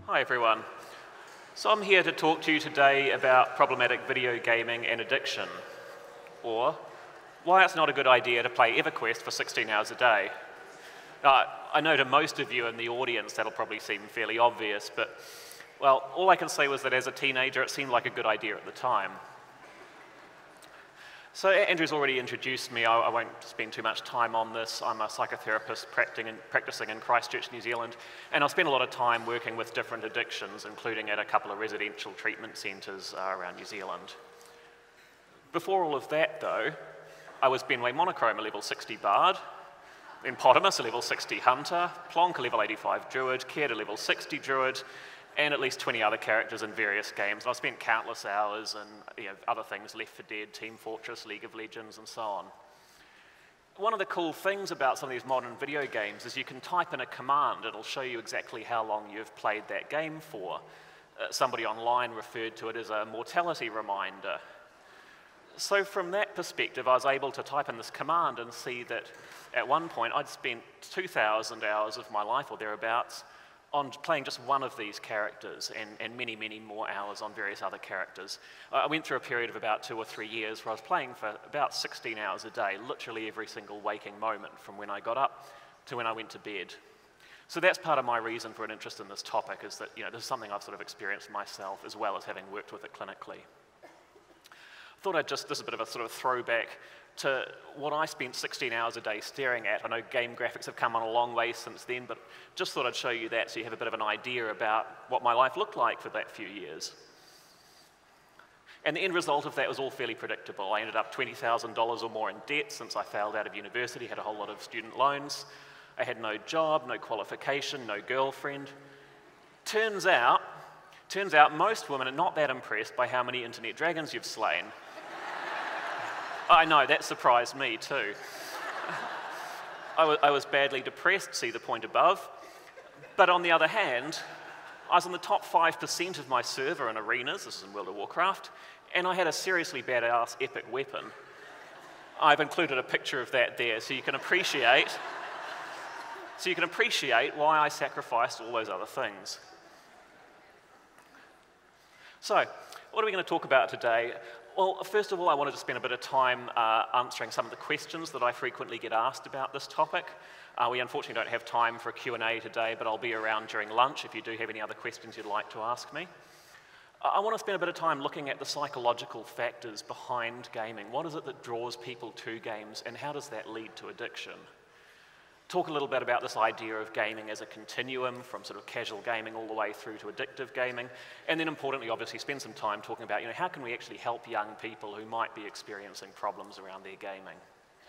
Hi everyone. So I'm here to talk to you today about problematic video gaming and addiction, or why it's not a good idea to play EverQuest for 16 hours a day. I know to most of you in the audience that'll probably seem fairly obvious, but well, all I can say was that as a teenager it seemed like a good idea at the time. So Andrew's already introduced me. I won't spend too much time on this. I'm a psychotherapist practicing in Christchurch, New Zealand, and I've spent a lot of time working with different addictions, including at a couple of residential treatment centres around New Zealand. Before all of that, though, I was Benway Monochrome, a level 60 Bard, then Potamus, a level 60 Hunter, Plonk, a level 85 Druid, Caird, a level 60 Druid, and at least 20 other characters in various games. And I've spent countless hours in other things, Left 4 Dead, Team Fortress, League of Legends, and so on. One of the cool things about some of these modern video games is you can type in a command, it'll show you exactly how long you've played that game for. Somebody online referred to it as a mortality reminder. So from that perspective, I was able to type in this command and see that at one point I'd spent 2,000 hours of my life or thereabouts on playing just one of these characters and many, many more hours on various other characters. I went through a period of about 2 or 3 years where I was playing for about 16 hours a day, literally every single waking moment from when I got up to when I went to bed. So that's part of my reason for an interest in this topic, is that this is something I've sort of experienced myself as well as having worked with it clinically. I thought this is a bit of a sort of throwback to what I spent 16 hours a day staring at. I know game graphics have come on a long way since then, but just thought I'd show you that so you have a bit of an idea about what my life looked like for that few years. And the end result of that was all fairly predictable. I ended up $20,000 or more in debt since I failed out of university, had a whole lot of student loans. I had no job, no qualification, no girlfriend. Turns out most women are not that impressed by how many internet dragons you've slain. I know, that surprised me too. I was badly depressed, see the point above. But on the other hand, I was in the top 5% of my server in arenas, this is in World of Warcraft, and I had a seriously badass epic weapon. I've included a picture of that there so you can appreciate why I sacrificed all those other things. So, what are we going to talk about today? Well, first of all, I wanted to spend a bit of time answering some of the questions that I frequently get asked about this topic. We unfortunately don't have time for a Q&A today, but I'll be around during lunch if you do have any other questions you'd like to ask me. I want to spend a bit of time looking at the psychological factors behind gaming. What is it that draws people to games, and how does that lead to addiction? Talk a little bit about this idea of gaming as a continuum from sort of casual gaming all the way through to addictive gaming, and then importantly, obviously, spend some time talking about how can we actually help young people who might be experiencing problems around their gaming.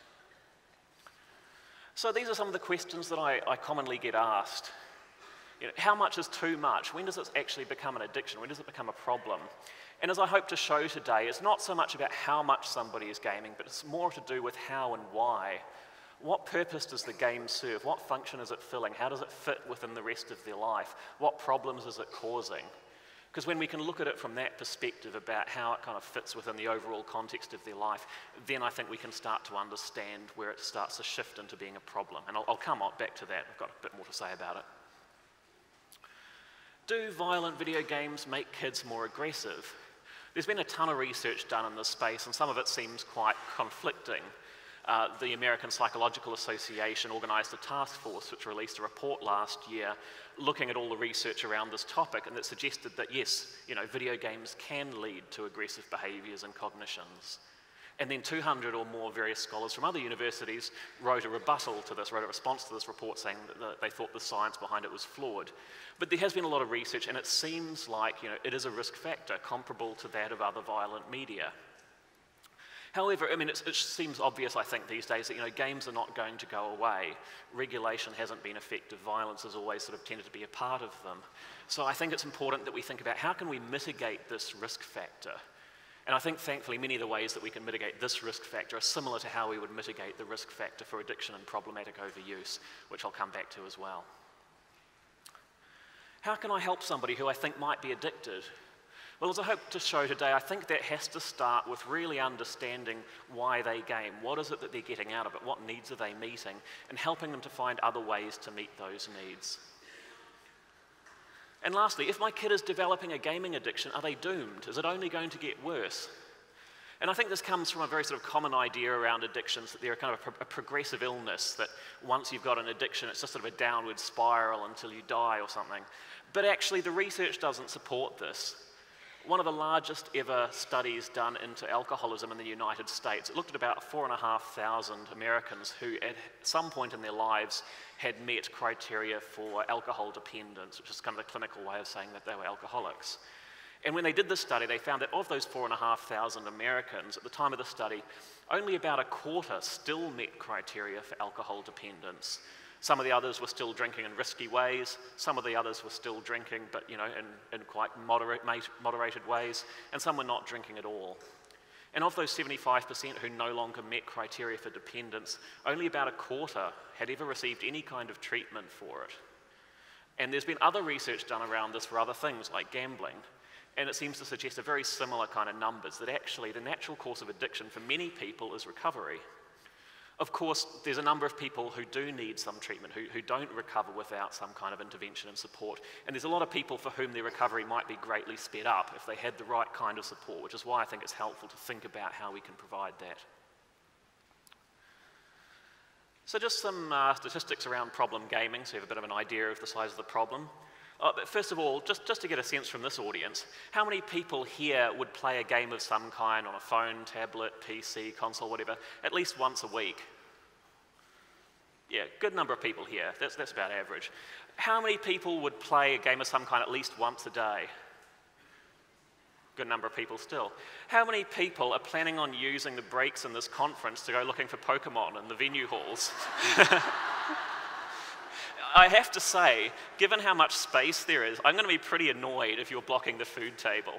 So these are some of the questions that I commonly get asked. How much is too much? When does it actually become an addiction? When does it become a problem? And as I hope to show today, it's not so much about how much somebody is gaming, but it's more to do with how and why. What purpose does the game serve? What function is it filling? How does it fit within the rest of their life? What problems is it causing? Because when we can look at it from that perspective about how it kind of fits within the overall context of their life, then I think we can start to understand where it starts to shift into being a problem. And I'll come back to that. I've got a bit more to say about it. Do violent video games make kids more aggressive? There's been a ton of research done in this space, and some of it seems quite conflicting. The American Psychological Association organised a task force which released a report last year looking at all the research around this topic, and that suggested that yes, video games can lead to aggressive behaviours and cognitions. And then 200 or more various scholars from other universities wrote a response to this report saying that they thought the science behind it was flawed. But there has been a lot of research, and it seems like it is a risk factor comparable to that of other violent media. However, it seems obvious, I think, these days that games are not going to go away. Regulation hasn't been effective. Violence has always sort of tended to be a part of them. So I think it's important that we think about how can we mitigate this risk factor. And I think, thankfully, many of the ways that we can mitigate this risk factor are similar to how we would mitigate the risk factor for addiction and problematic overuse, which I'll come back to as well. How can I help somebody who I think might be addicted? Well, as I hope to show today, I think that has to start with really understanding why they game. What is it that they're getting out of it? What needs are they meeting? And helping them to find other ways to meet those needs. And lastly, if my kid is developing a gaming addiction, are they doomed? Is it only going to get worse? And I think this comes from a very sort of common idea around addictions, that they're kind of a progressive illness, that once you've got an addiction, it's just sort of a downward spiral until you die or something. But actually, the research doesn't support this. One of the largest ever studies done into alcoholism in the United States, it looked at about 4,500 Americans who at some point in their lives had met criteria for alcohol dependence, which is kind of the clinical way of saying that they were alcoholics. And when they did this study, they found that of those 4,500 Americans, at the time of the study, only about a quarter still met criteria for alcohol dependence. Some of the others were still drinking in risky ways, some of the others were still drinking, but in quite moderated ways, and some were not drinking at all. And of those 75% who no longer met criteria for dependence, only about a quarter had ever received any kind of treatment for it. And there's been other research done around this for other things, like gambling. And it seems to suggest a very similar kind of numbers, that actually the natural course of addiction for many people is recovery. Of course, there's a number of people who do need some treatment, who don't recover without some kind of intervention and support. And there's a lot of people for whom their recovery might be greatly sped up if they had the right kind of support, which is why I think it's helpful to think about how we can provide that. So just some statistics around problem gaming, so you have a bit of an idea of the size of the problem. But first of all, just to get a sense from this audience, how many people here would play a game of some kind on a phone, tablet, PC, console, whatever, at least once a week? Yeah, good number of people here. That's about average. How many people would play a game of some kind at least once a day? Good number of people still. How many people are planning on using the breaks in this conference to go looking for Pokemon in the venue halls? I have to say, given how much space there is, I'm going to be pretty annoyed if you're blocking the food table.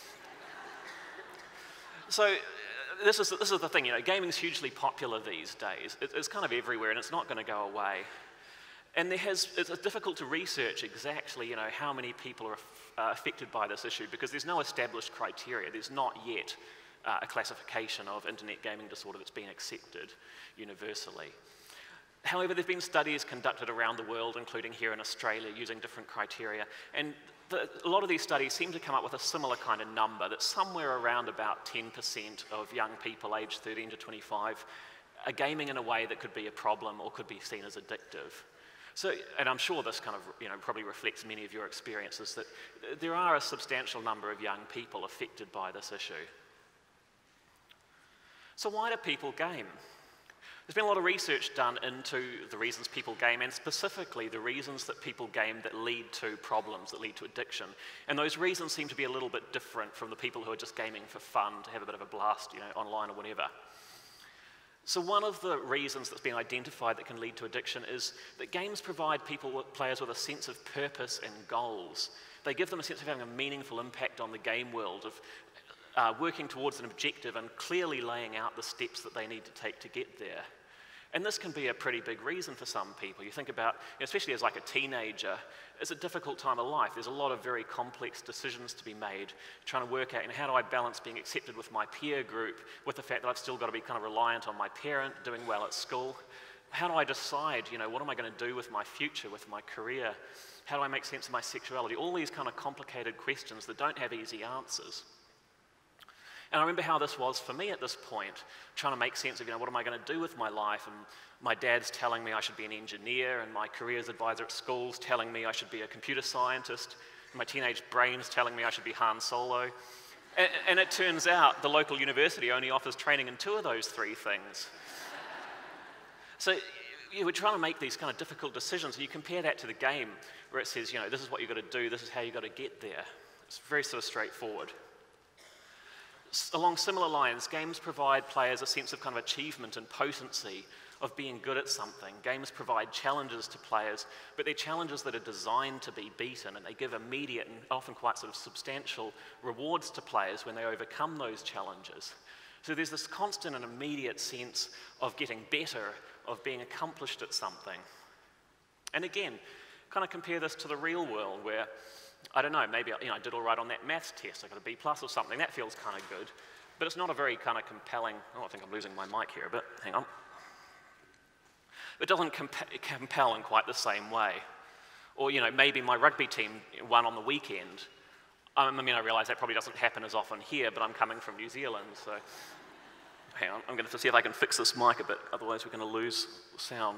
So this is the thing, gaming's hugely popular these days. It's kind of everywhere, and it's not going to go away. And it's difficult to research exactly, how many people are affected by this issue, because there's no established criteria. There's not yet a classification of internet gaming disorder that's been accepted universally. However, there have been studies conducted around the world, including here in Australia, using different criteria. And a lot of these studies seem to come up with a similar kind of number, that somewhere around about 10% of young people aged 13 to 25 are gaming in a way that could be a problem or could be seen as addictive. So, and I'm sure this kind of, probably reflects many of your experiences, that there are a substantial number of young people affected by this issue. So why do people game? There's been a lot of research done into the reasons people game, and specifically the reasons that people game that lead to problems, that lead to addiction. And those reasons seem to be a little bit different from the people who are just gaming for fun, to have a bit of a blast, online or whatever. So one of the reasons that's been identified that can lead to addiction is that games provide players with a sense of purpose and goals. They give them a sense of having a meaningful impact on the game world, of working towards an objective and clearly laying out the steps that they need to take to get there. And this can be a pretty big reason for some people. You think about, especially as like a teenager, it's a difficult time of life. There's a lot of very complex decisions to be made, trying to work out, how do I balance being accepted with my peer group with the fact that I've still got to be kind of reliant on my parent, doing well at school. How do I decide, what am I going to do with my future, with my career? How do I make sense of my sexuality? All these kind of complicated questions that don't have easy answers. And I remember how this was for me at this point, trying to make sense of, what am I going to do with my life? And my dad's telling me I should be an engineer, and my careers advisor at school's telling me I should be a computer scientist. And my teenage brain's telling me I should be Han Solo. And it turns out the local university only offers training in 2 of those 3 things. So we're trying to make these kind of difficult decisions, and you compare that to the game, where it says, this is what you've got to do, this is how you've got to get there. It's very sort of straightforward. Along similar lines, games provide players a sense of kind of achievement and potency of being good at something. Games provide challenges to players, but they're challenges that are designed to be beaten, and they give immediate and often quite sort of substantial rewards to players when they overcome those challenges. So there's this constant and immediate sense of getting better, of being accomplished at something. And again, kind of compare this to the real world where, I don't know, maybe I did all right on that maths test, I got a B+ or something, that feels kind of good, but it's not a very kind of compelling, I think I'm losing my mic here a bit, hang on. It doesn't compel in quite the same way. Or, you know, maybe my rugby team won on the weekend. I mean, I realise that probably doesn't happen as often here, but I'm coming from New Zealand, so hang on, I'm going to have to see if I can fix this mic a bit, otherwise we're going to lose sound.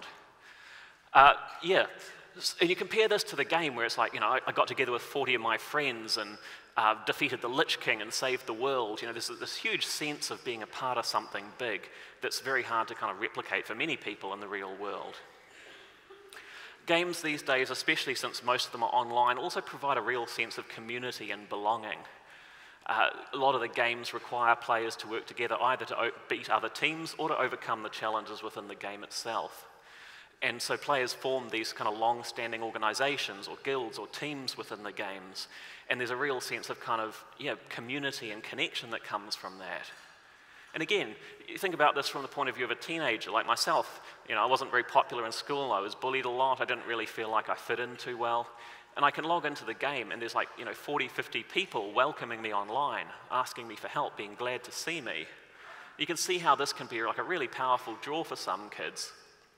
Yeah, and you compare this to the game where it's like, you know, I got together with 40 of my friends and defeated the Lich King and saved the world. You know, there's this huge sense of being a part of something big that's very hard to kind of replicate for many people in the real world. Games these days, especially since most of them are online, also provide a real sense of community and belonging. A lot of the games require players to work together either to beat other teams or to overcome the challenges within the game itself. And so players form these kind of long-standing organizations or guilds or teams within the games, and there's a real sense of kind of, you know, community and connection that comes from that. And again, you think about this from the point of view of a teenager like myself. You know, I wasn't very popular in school, I was bullied a lot, I didn't really feel like I fit in too well. And I can log into the game and there's like, you know, 40, 50 people welcoming me online, asking me for help, being glad to see me. You can see how this can be like a really powerful draw for some kids.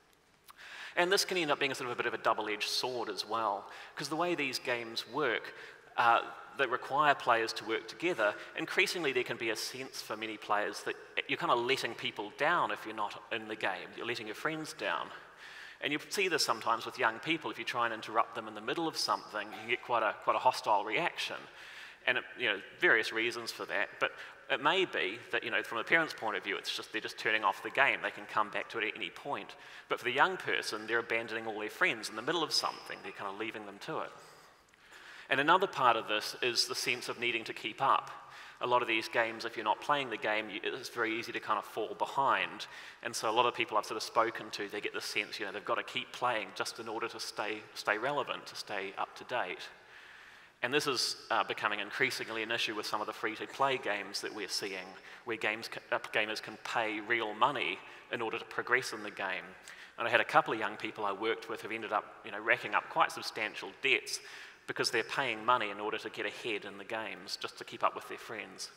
And this can end up being a sort of a bit of a double-edged sword as well, because the way these games work, that require players to work together, increasingly there can be a sense for many players that you're kind of letting people down if you're not in the game. You're letting your friends down. And you see this sometimes with young people. If you try and interrupt them in the middle of something, you get quite a hostile reaction. And you know, various reasons for that, but it may be that, you know, from a parent's point of view, it's just they're just turning off the game. They can come back to it at any point. But for the young person, they're abandoning all their friends in the middle of something. They're kind of leaving them to it. And another part of this is the sense of needing to keep up. A lot of these games, if you're not playing the game, it's very easy to kind of fall behind. And so a lot of people I've sort of spoken to, they get the sense, you know, they've got to keep playing just in order to stay relevant, to stay up to date. And this is becoming increasingly an issue with some of the free-to-play games that we're seeing, where gamers can pay real money in order to progress in the game. And I had a couple of young people I worked with who've ended up, you know, racking up quite substantial debts because they're paying money in order to get ahead in the games, just to keep up with their friends.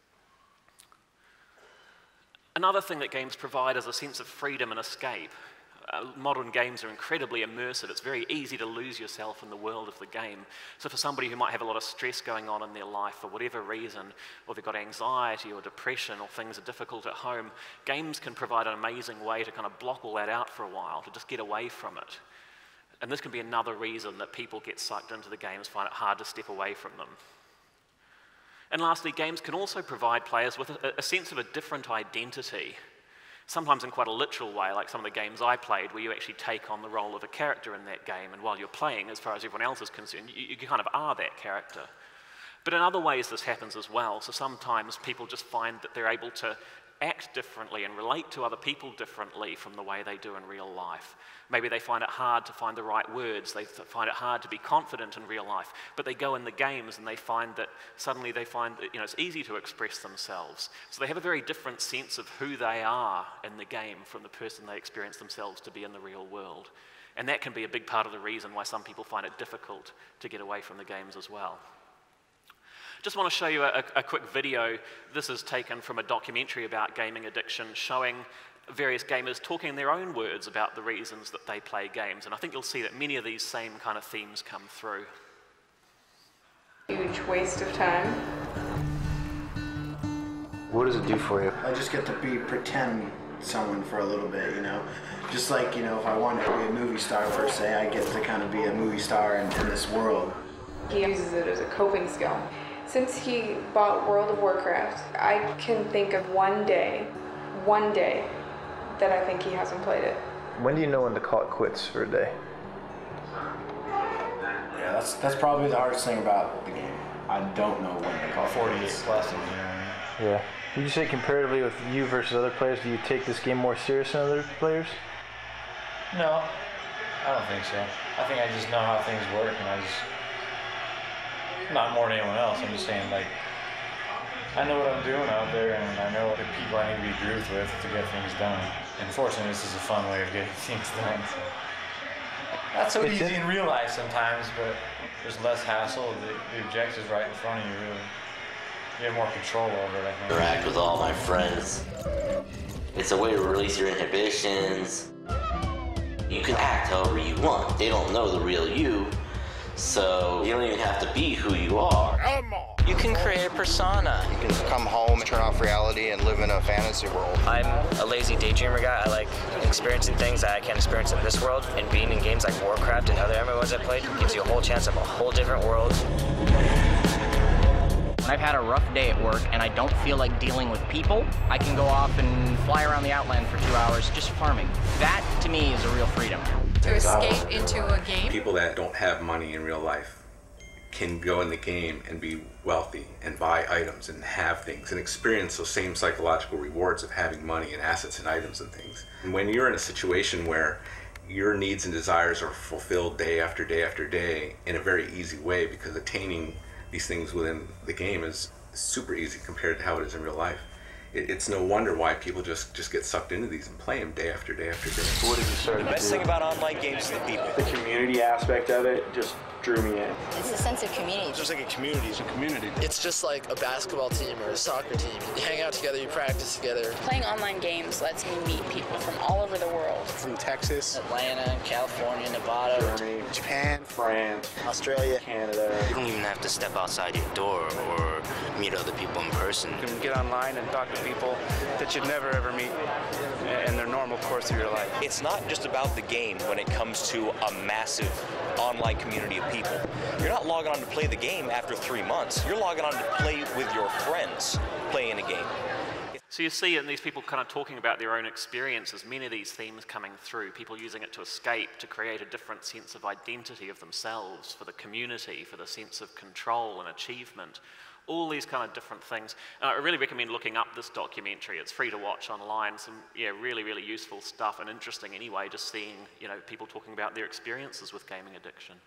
Another thing that games provide is a sense of freedom and escape. Modern games are incredibly immersive. It's very easy to lose yourself in the world of the game. So for somebody who might have a lot of stress going on in their life for whatever reason, or they've got anxiety or depression or things are difficult at home, games can provide an amazing way to kind of block all that out for a while, to just get away from it. And this can be another reason that people get sucked into the games, find it hard to step away from them. And lastly, games can also provide players with a sense of a different identity. Sometimes in quite a literal way, like some of the games I played, where you actually take on the role of a character in that game, and while you're playing, as far as everyone else is concerned, you kind of are that character. But in other ways this happens as well, so sometimes people just find that they're able to act differently and relate to other people differently from the way they do in real life. Maybe they find it hard to find the right words, they find it hard to be confident in real life, but they go in the games and they find that suddenly they find that, you know, it's easy to express themselves. So they have a very different sense of who they are in the game from the person they experience themselves to be in the real world. And that can be a big part of the reason why some people find it difficult to get away from the games as well. Just want to show you a quick video. This is taken from a documentary about gaming addiction, showing various gamers talking in their own words about the reasons that they play games. And I think you'll see that many of these same kind of themes come through. Huge waste of time. What does it do for you? I just get to pretend someone for a little bit, you know? Just like, you know, if I wanted to be a movie star per se, I get to kind of be a movie star in this world. He uses it as a coping skill. Since he bought World of Warcraft, I can think of one day that I think he hasn't played it. When do you know when to call it quits for a day? Yeah, that's probably the hardest thing about the game. I don't know when to call it 48 plus, you know. Yeah. Would you say comparatively with you versus other players, do you take this game more serious than other players? No, I don't think so. I think I just know how things work, and I just, not more than anyone else, I'm just saying, like, I know what I'm doing out there, and I know the people I need to be grooved with to get things done. And fortunately, this is a fun way of getting things done. So. Not so easy in real life sometimes, but there's less hassle. The objective's right in front of you, really. You have more control over it, I think. Interact with all my friends. It's a way to release your inhibitions. You can act however you want. They don't know the real you, So you don't even have to be who you are. You can create a persona. You can come home, turn off reality, and live in a fantasy world. I'm a lazy daydreamer guy. I like experiencing things that I can't experience in this world, and being in games like Warcraft and other MMOs I played gives you a whole chance of a whole different world. When I've had a rough day at work and I don't feel like dealing with people, I can go off and fly around the Outland for 2 hours just farming. That, to me, is a real freedom. To escape into a game. People that don't have money in real life can go in the game and be wealthy and buy items and have things and experience those same psychological rewards of having money and assets and items and things. And when you're in a situation where your needs and desires are fulfilled day after day after day in a very easy way, because attaining these things within the game is super easy compared to how it is in real life. It's no wonder why people just get sucked into these and play them day after day after day. What did you start to do? The best thing about online games is the people. The community aspect of it just drew me in. It's a sense of community. It's just like a community. It's a community. It's just like a basketball team or a soccer team. You hang out together, you practice together. Playing online games lets me meet people from all over the world. From Texas, Atlanta, California, Nevada, Germany, Japan, France, Australia, Canada. You don't even have to step outside your door or meet other people in person. You can get online and talk to people that you'd never ever meet in their normal course of your life. It's not just about the game when it comes to a massive online community of people. You're not logging on to play the game after 3 months. You're logging on to play with your friends playing a game. So you see in these people kind of talking about their own experiences, many of these themes coming through, people using it to escape, to create a different sense of identity of themselves, for the community, for the sense of control and achievement. All these kind of different things. I really recommend looking up this documentary. It's free to watch online. Some really, really useful stuff and interesting anyway, just seeing people talking about their experiences with gaming addiction.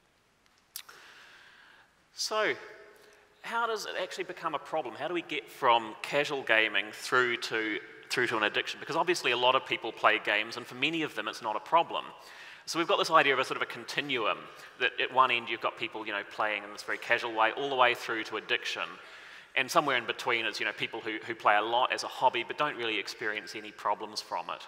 So, how does it actually become a problem? How do we get from casual gaming through to an addiction? Because obviously a lot of people play games, and for many of them it's not a problem. So we've got this idea of a sort of a continuum, that at one end you've got people playing in this very casual way, all the way through to addiction. And somewhere in between is people who play a lot as a hobby but don't really experience any problems from it.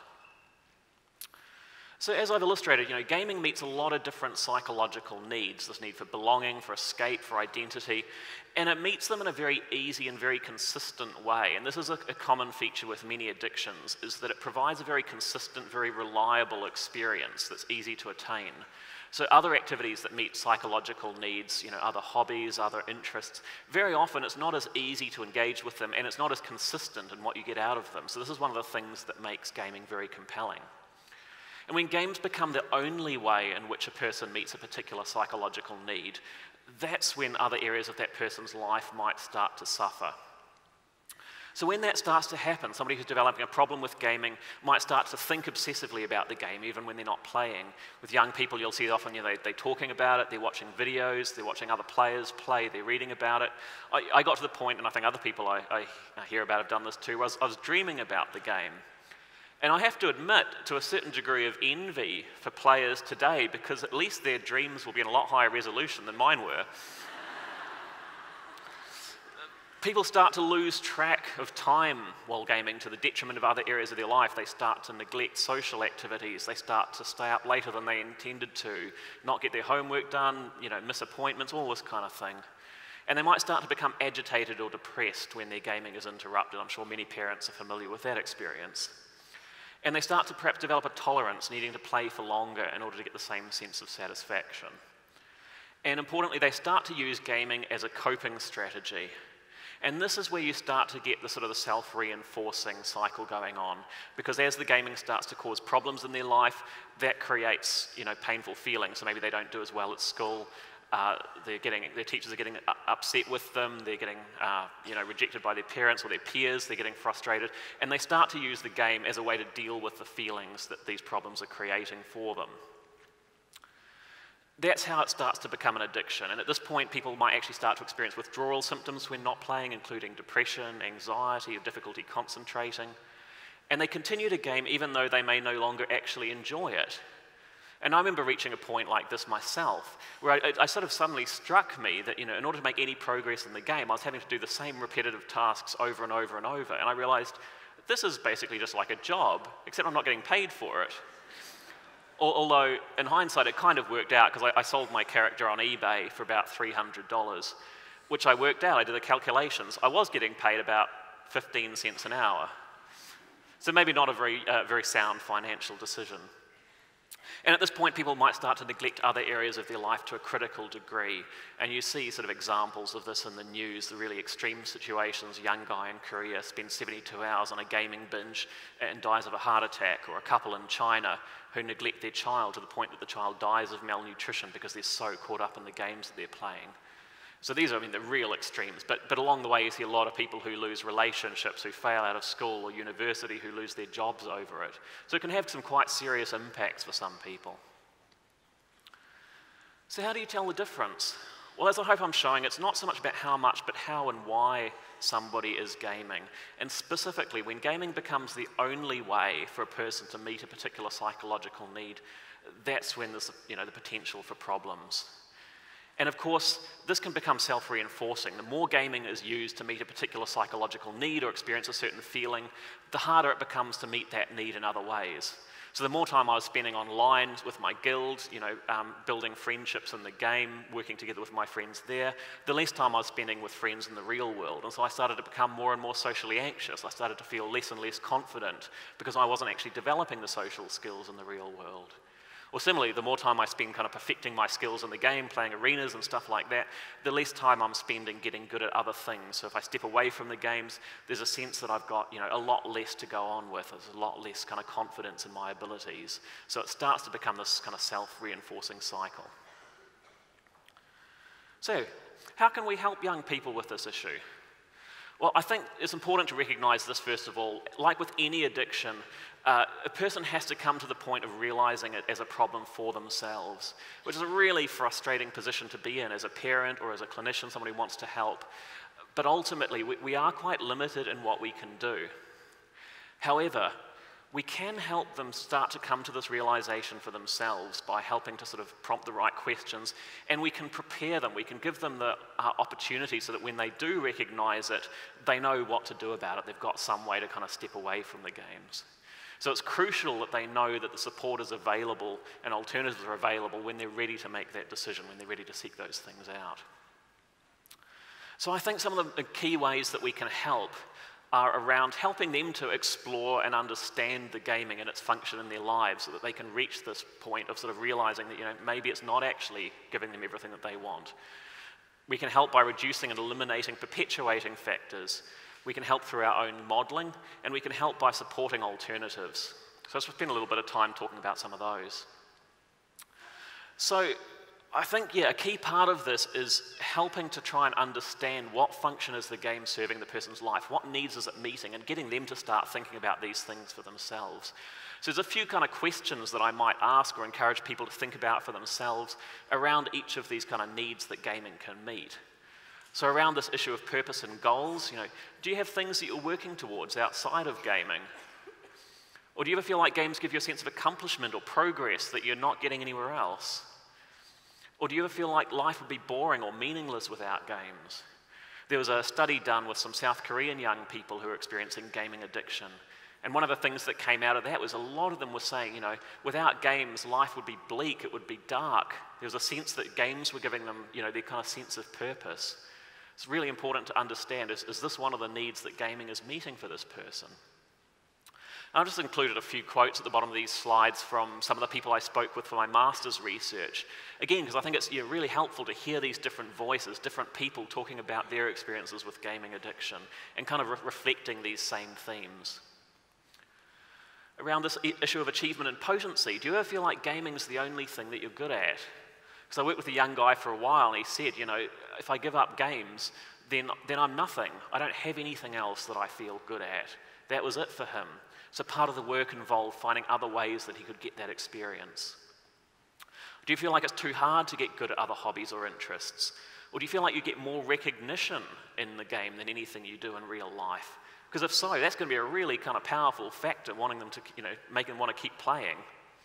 So as I've illustrated, gaming meets a lot of different psychological needs, this need for belonging, for escape, for identity, and it meets them in a very easy and very consistent way. And this is a common feature with many addictions, is that it provides a very consistent, very reliable experience that's easy to attain. So other activities that meet psychological needs, other hobbies, other interests, very often it's not as easy to engage with them, and it's not as consistent in what you get out of them. So this is one of the things that makes gaming very compelling. And when games become the only way in which a person meets a particular psychological need, that's when other areas of that person's life might start to suffer. So when that starts to happen, somebody who's developing a problem with gaming might start to think obsessively about the game, even when they're not playing. With young people, you'll see often they're talking about it, they're watching videos, they're watching other players play, they're reading about it. I got to the point, and I think other people I hear about have done this too, where I was dreaming about the game. And I have to admit to a certain degree of envy for players today, because at least their dreams will be in a lot higher resolution than mine were. People start to lose track of time while gaming to the detriment of other areas of their life. They start to neglect social activities. They start to stay up later than they intended to, not get their homework done, miss appointments, all this kind of thing. And they might start to become agitated or depressed when their gaming is interrupted. I'm sure many parents are familiar with that experience. And they start to perhaps develop a tolerance, needing to play for longer in order to get the same sense of satisfaction. And importantly, they start to use gaming as a coping strategy. And this is where you start to get the sort of the self-reinforcing cycle going on, because as the gaming starts to cause problems in their life, that creates painful feelings. So maybe they don't do as well at school. Their teachers are getting upset with them, they're getting rejected by their parents or their peers, they're getting frustrated, and they start to use the game as a way to deal with the feelings that these problems are creating for them. That's how it starts to become an addiction, and at this point people might actually start to experience withdrawal symptoms when not playing, including depression, anxiety, or difficulty concentrating, and they continue to game even though they may no longer actually enjoy it. And I remember reaching a point like this myself, where I sort of suddenly struck me that, in order to make any progress in the game, I was having to do the same repetitive tasks over and over and over. And I realized this is basically just like a job, except I'm not getting paid for it. Although, in hindsight, it kind of worked out because I sold my character on eBay for about $300, which I worked out, I did the calculations. I was getting paid about 15 cents an hour. So maybe not a very sound financial decision. And at this point, people might start to neglect other areas of their life to a critical degree. And you see sort of examples of this in the news, the really extreme situations. A young guy in Korea spends 72 hours on a gaming binge and dies of a heart attack, or a couple in China who neglect their child to the point that the child dies of malnutrition because they're so caught up in the games that they're playing. So these are, the real extremes. But along the way, you see a lot of people who lose relationships, who fail out of school or university, who lose their jobs over it. So it can have some quite serious impacts for some people. So how do you tell the difference? Well, as I hope I'm showing, it's not so much about how much, but how and why somebody is gaming. And specifically, when gaming becomes the only way for a person to meet a particular psychological need, that's when there's the potential for problems. And of course, this can become self-reinforcing. The more gaming is used to meet a particular psychological need or experience a certain feeling, the harder it becomes to meet that need in other ways. So the more time I was spending online with my guild, building friendships in the game, working together with my friends there, the less time I was spending with friends in the real world. And so I started to become more and more socially anxious. I started to feel less and less confident because I wasn't actually developing the social skills in the real world. Or similarly, the more time I spend kind of perfecting my skills in the game, playing arenas and stuff like that, the less time I'm spending getting good at other things. So if I step away from the games, there's a sense that I've got a lot less to go on with. There's a lot less kind of confidence in my abilities. So it starts to become this kind of self-reinforcing cycle. So how can we help young people with this issue? Well, I think it's important to recognize this first of all. Like with any addiction, a person has to come to the point of realizing it as a problem for themselves, which is a really frustrating position to be in as a parent or as a clinician, somebody who wants to help. But ultimately, we are quite limited in what we can do. However, we can help them start to come to this realization for themselves by helping to sort of prompt the right questions, and we can prepare them, we can give them the opportunity so that when they do recognize it, they know what to do about it. They've got some way to kind of step away from the games. So it's crucial that they know that the support is available and alternatives are available when they're ready to make that decision, when they're ready to seek those things out. So I think some of the key ways that we can help are around helping them to explore and understand the gaming and its function in their lives so that they can reach this point of sort of realizing that maybe it's not actually giving them everything that they want. We can help by reducing and eliminating perpetuating factors. We can help through our own modeling, and we can help by supporting alternatives. So let's spend a little bit of time talking about some of those. So I think, a key part of this is helping to try and understand what function is the game serving the person's life, what needs is it meeting, and getting them to start thinking about these things for themselves. So there's a few kind of questions that I might ask or encourage people to think about for themselves around each of these kind of needs that gaming can meet. So around this issue of purpose and goals, do you have things that you're working towards outside of gaming? Or do you ever feel like games give you a sense of accomplishment or progress that you're not getting anywhere else? Or do you ever feel like life would be boring or meaningless without games? There was a study done with some South Korean young people who are experiencing gaming addiction. And one of the things that came out of that was a lot of them were saying, without games, life would be bleak, it would be dark. There was a sense that games were giving them, their kind of sense of purpose. It's really important to understand, is this one of the needs that gaming is meeting for this person? I've just included a few quotes at the bottom of these slides from some of the people I spoke with for my master's research. Again, because I think it's really helpful to hear these different voices, different people talking about their experiences with gaming addiction and kind of reflecting these same themes. Around this issue of achievement and potency, do you ever feel like gaming's the only thing that you're good at? Because I worked with a young guy for a while and he said, if I give up games, then I'm nothing. I don't have anything else that I feel good at. That was it for him. So part of the work involved finding other ways that he could get that experience. Do you feel like it's too hard to get good at other hobbies or interests? Or do you feel like you get more recognition in the game than anything you do in real life? Because if so, that's going to be a really kind of powerful factor, wanting them to, make them want to keep playing.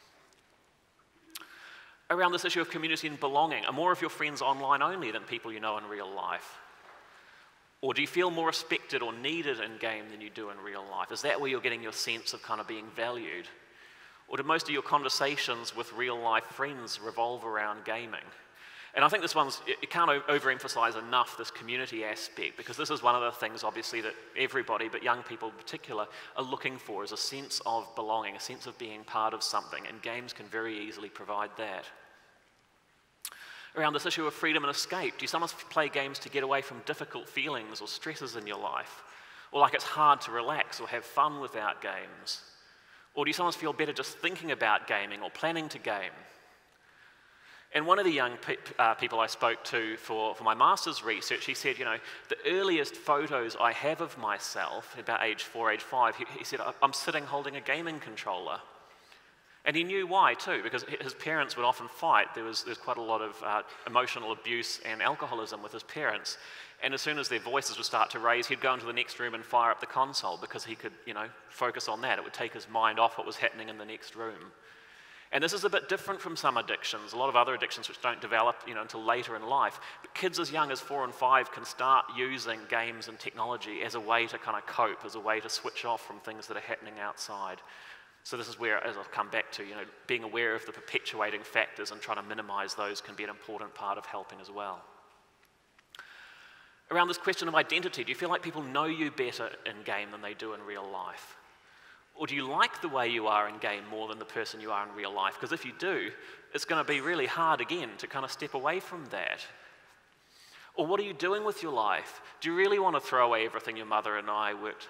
Around this issue of community and belonging, are more of your friends online only than people you know in real life? Or do you feel more respected or needed in game than you do in real life? Is that where you're getting your sense of kind of being valued? Or do most of your conversations with real-life friends revolve around gaming? And I think this one's, it can't overemphasize enough this community aspect, because this is one of the things, obviously, that everybody, but young people in particular, are looking for, is a sense of belonging, a sense of being part of something, and games can very easily provide that. Around this issue of freedom and escape, do you sometimes play games to get away from difficult feelings or stresses in your life? Or like it's hard to relax or have fun without games? Or do you sometimes feel better just thinking about gaming or planning to game? And one of the young people I spoke to for my master's research, he said, you know, the earliest photos I have of myself, about age 4, age 5, he said, I'm sitting holding a gaming controller. And he knew why too, because his parents would often fight. There's quite a lot of emotional abuse and alcoholism with his parents. And as soon as their voices would start to raise, he'd go into the next room and fire up the console because he could, you know, focus on that. It would take his mind off what was happening in the next room. And this is a bit different from some addictions, a lot of other addictions which don't develop, you know, until later in life. But kids as young as 4 and 5 can start using games and technology as a way to kind of cope, as a way to switch off from things that are happening outside. So this is where, as I'll come back to, you know, being aware of the perpetuating factors and trying to minimize those can be an important part of helping as well. Around this question of identity, do you feel like people know you better in game than they do in real life? Or do you like the way you are in game more than the person you are in real life? Because if you do, it's going to be really hard again to kind of step away from that. Or what are you doing with your life? Do you really want to throw away everything your mother and I worked?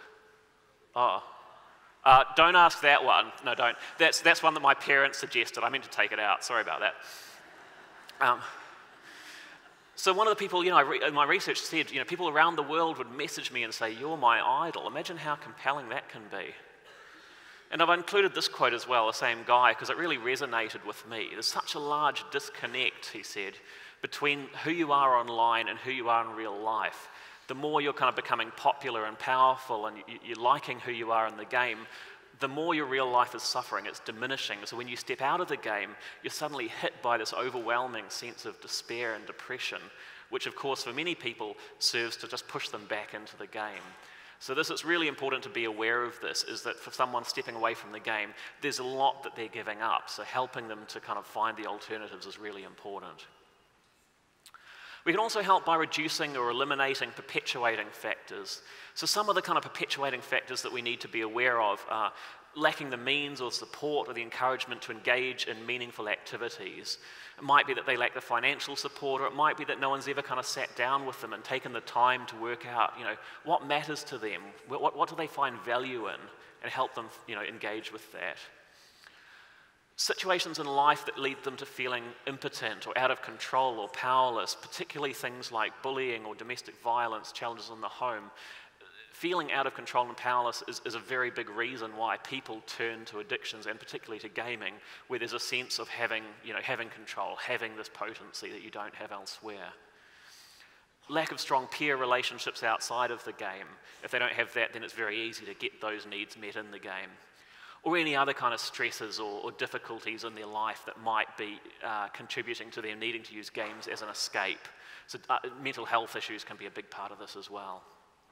Don't ask that one. No, don't. That's one that my parents suggested. I meant to take it out. Sorry about that. So one of the people, you know, in my research said, you know, people around the world would message me and say, "You're my idol." Imagine how compelling that can be. And I've included this quote as well, the same guy, because it really resonated with me. There's such a large disconnect, he said, between who you are online and who you are in real life. The more you're kind of becoming popular and powerful and you're liking who you are in the game, the more your real life is suffering, it's diminishing. So when you step out of the game, you're suddenly hit by this overwhelming sense of despair and depression, which of course for many people serves to just push them back into the game. So it's really important to be aware of this, is that for someone stepping away from the game, there's a lot that they're giving up. So helping them to kind of find the alternatives is really important. We can also help by reducing or eliminating perpetuating factors. So some of the kind of perpetuating factors that we need to be aware of are lacking the means or support or the encouragement to engage in meaningful activities. It might be that they lack the financial support, or it might be that no one's ever kind of sat down with them and taken the time to work out, you know, what matters to them, what do they find value in, and help them, you know, engage with that. Situations in life that lead them to feeling impotent or out of control or powerless, particularly things like bullying or domestic violence, challenges in the home. Feeling out of control and powerless is a very big reason why people turn to addictions, and particularly to gaming, where there's a sense of having, you know, having control, having this potency that you don't have elsewhere. Lack of strong peer relationships outside of the game. If they don't have that, then it's very easy to get those needs met in the game. Or any other kind of stresses or difficulties in their life that might be contributing to them needing to use games as an escape. So mental health issues can be a big part of this as well.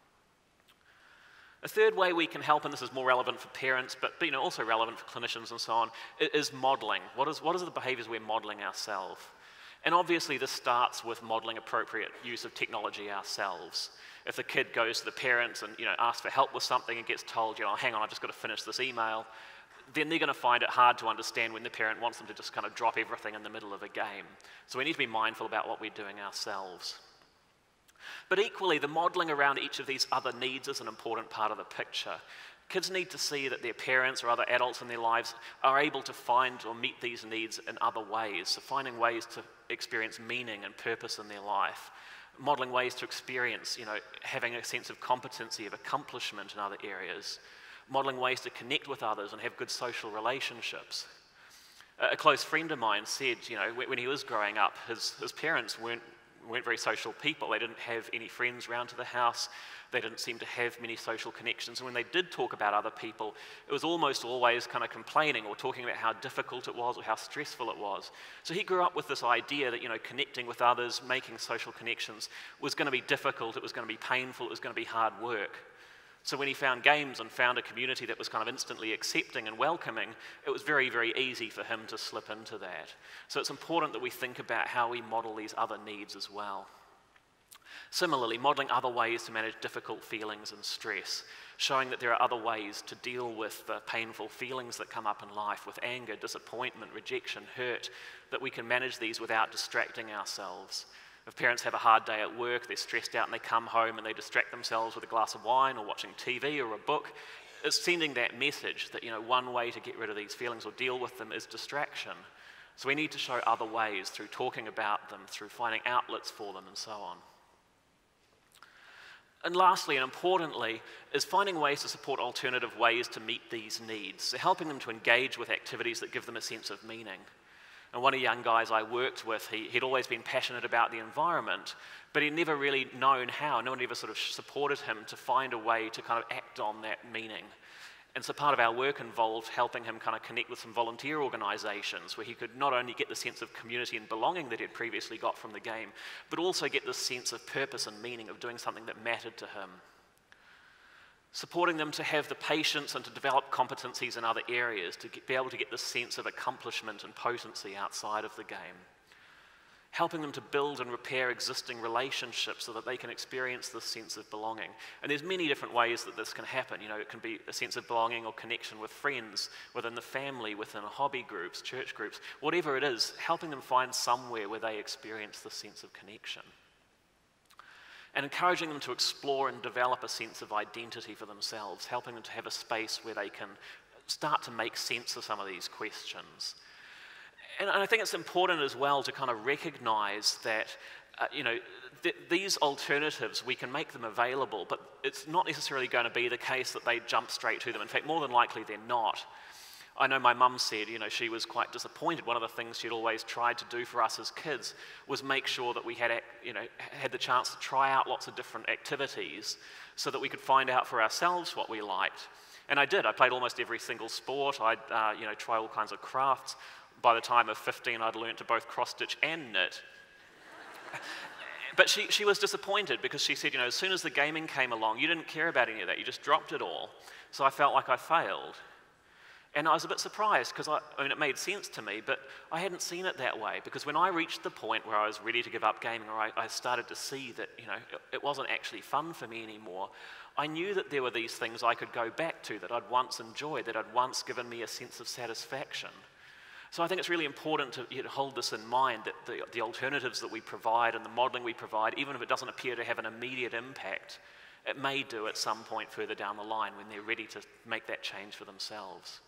A third way we can help, and this is more relevant for parents, but you know, also relevant for clinicians and so on, is modeling. What are the behaviors we're modeling ourselves? And obviously this starts with modeling appropriate use of technology ourselves. If the kid goes to the parents and, you know, asks for help with something and gets told, you know, hang on, I've just got to finish this email, then they're going to find it hard to understand when the parent wants them to just kind of drop everything in the middle of a game. So we need to be mindful about what we're doing ourselves. But equally, the modeling around each of these other needs is an important part of the picture. Kids need to see that their parents or other adults in their lives are able to find or meet these needs in other ways. So finding ways to experience meaning and purpose in their life. Modeling ways to experience, you know, having a sense of competency, of accomplishment in other areas. Modeling ways to connect with others and have good social relationships. A close friend of mine said, you know, when he was growing up, his parents weren't very social people. They didn't have any friends around to the house. They didn't seem to have many social connections. And when they did talk about other people, it was almost always kind of complaining or talking about how difficult it was or how stressful it was. So he grew up with this idea that, you know, connecting with others, making social connections was going to be difficult, it was going to be painful, it was going to be hard work. So when he found games and found a community that was kind of instantly accepting and welcoming, it was very, very easy for him to slip into that. So it's important that we think about how we model these other needs as well. Similarly, modeling other ways to manage difficult feelings and stress, showing that there are other ways to deal with the painful feelings that come up in life, with anger, disappointment, rejection, hurt, that we can manage these without distracting ourselves. If parents have a hard day at work, they're stressed out and they come home and they distract themselves with a glass of wine or watching TV or a book, it's sending that message that, one way to get rid of these feelings or deal with them is distraction. So we need to show other ways through talking about them, through finding outlets for them and so on. And lastly, and importantly, is finding ways to support alternative ways to meet these needs, so helping them to engage with activities that give them a sense of meaning. And one of the young guys I worked with, he'd always been passionate about the environment, but he'd never really known how. No one ever sort of supported him to find a way to kind of act on that meaning. And so part of our work involved helping him kind of connect with some volunteer organizations where he could not only get the sense of community and belonging that he'd previously got from the game, but also get the sense of purpose and meaning of doing something that mattered to him. Supporting them to have the patience and to develop competencies in other areas, to be able to get the sense of accomplishment and potency outside of the game. Helping them to build and repair existing relationships so that they can experience this sense of belonging. And there's many different ways that this can happen. It can be a sense of belonging or connection with friends, within the family, within hobby groups, church groups, whatever it is, helping them find somewhere where they experience this sense of connection. And encouraging them to explore and develop a sense of identity for themselves, helping them to have a space where they can start to make sense of some of these questions. And I think it's important as well to kind of recognize that, these alternatives, we can make them available, but it's not necessarily going to be the case that they jump straight to them. In fact, more than likely they're not. I know my mum said, she was quite disappointed. One of the things she'd always tried to do for us as kids was make sure that we had the chance to try out lots of different activities so that we could find out for ourselves what we liked. And I did. I played almost every single sport. I'd, try all kinds of crafts. By the time of 15, I'd learned to both cross-stitch and knit. But she was disappointed because she said, as soon as the gaming came along, you didn't care about any of that. You just dropped it all. So I felt like I failed. And I was a bit surprised because it made sense to me, but I hadn't seen it that way, because when I reached the point where I was ready to give up gaming, or I started to see that it wasn't actually fun for me anymore, I knew that there were these things I could go back to that I'd once enjoyed, that had once given me a sense of satisfaction. So I think it's really important to hold this in mind, that the alternatives that we provide and the modeling we provide, even if it doesn't appear to have an immediate impact, it may do at some point further down the line when they're ready to make that change for themselves.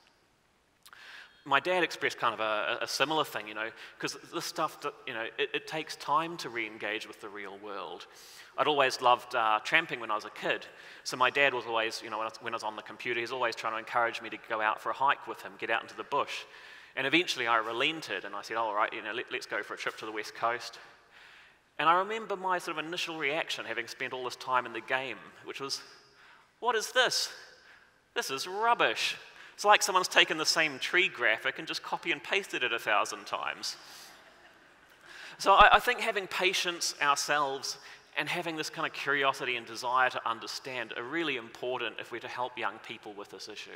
My dad expressed kind of a similar thing, because this stuff, it takes time to re-engage with the real world. I'd always loved tramping when I was a kid, so my dad was always, when I was on the computer, he was always trying to encourage me to go out for a hike with him, get out into the bush. And eventually I relented and I said, all right, let's go for a trip to the West Coast. And I remember my sort of initial reaction, having spent all this time in the game, which was, what is this? This is rubbish. It's like someone's taken the same tree graphic and just copy and pasted it 1,000 times. So I think having patience ourselves and having this kind of curiosity and desire to understand are really important if we're to help young people with this issue.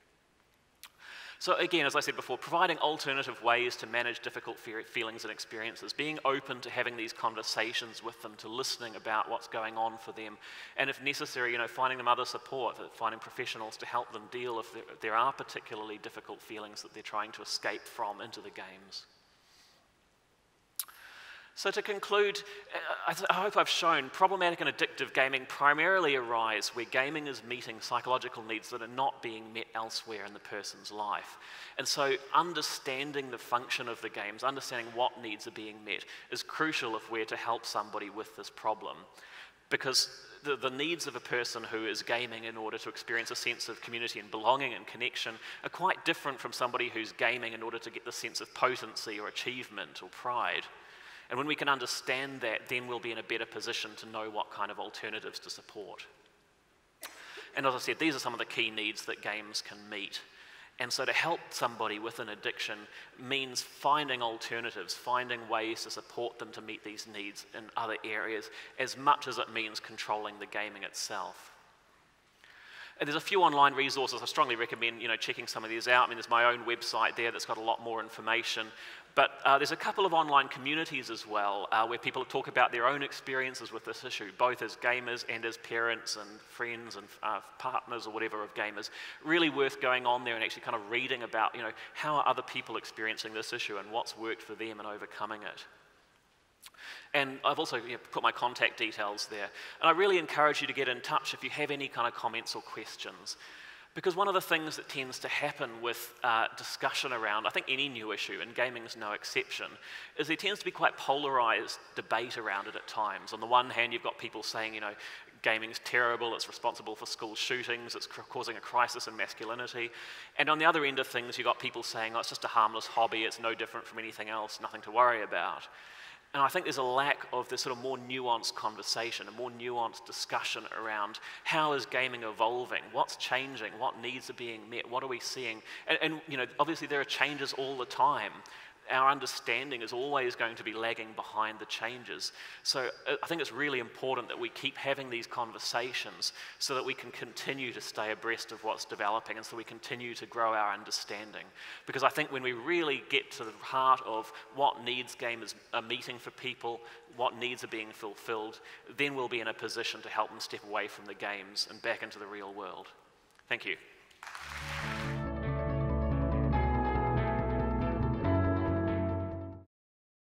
So again, as I said before, providing alternative ways to manage difficult feelings and experiences, being open to having these conversations with them, to listening about what's going on for them, and if necessary, finding them other support, finding professionals to help them deal if there are particularly difficult feelings that they're trying to escape from into the games. So to conclude, I hope I've shown problematic and addictive gaming primarily arise where gaming is meeting psychological needs that are not being met elsewhere in the person's life. And so understanding the function of the games, understanding what needs are being met, is crucial if we're to help somebody with this problem. Because the needs of a person who is gaming in order to experience a sense of community and belonging and connection are quite different from somebody who's gaming in order to get the sense of potency or achievement or pride. And when we can understand that, then we'll be in a better position to know what kind of alternatives to support. And as I said, these are some of the key needs that games can meet. And so to help somebody with an addiction means finding alternatives, finding ways to support them to meet these needs in other areas, as much as it means controlling the gaming itself. And there's a few online resources. I strongly recommend checking some of these out. I mean, there's my own website there that's got a lot more information. But there's a couple of online communities as well where people talk about their own experiences with this issue, both as gamers and as parents and friends and partners or whatever of gamers. Really worth going on there and actually kind of reading about, how are other people experiencing this issue and what's worked for them in overcoming it. And I've also put my contact details there. And I really encourage you to get in touch if you have any kind of comments or questions. Because one of the things that tends to happen with discussion around, I think any new issue, and gaming is no exception, is there tends to be quite polarized debate around it at times. On the one hand, you've got people saying, gaming's terrible, it's responsible for school shootings, it's causing a crisis in masculinity. And on the other end of things, you've got people saying, oh, it's just a harmless hobby, it's no different from anything else, nothing to worry about. And I think there's a lack of this sort of more nuanced conversation, a more nuanced discussion around how is gaming evolving, what's changing, what needs are being met, what are we seeing. And obviously there are changes all the time. Our understanding is always going to be lagging behind the changes. So I think it's really important that we keep having these conversations so that we can continue to stay abreast of what's developing and so we continue to grow our understanding. Because I think when we really get to the heart of what needs gamers are meeting for people, what needs are being fulfilled, then we'll be in a position to help them step away from the games and back into the real world. Thank you.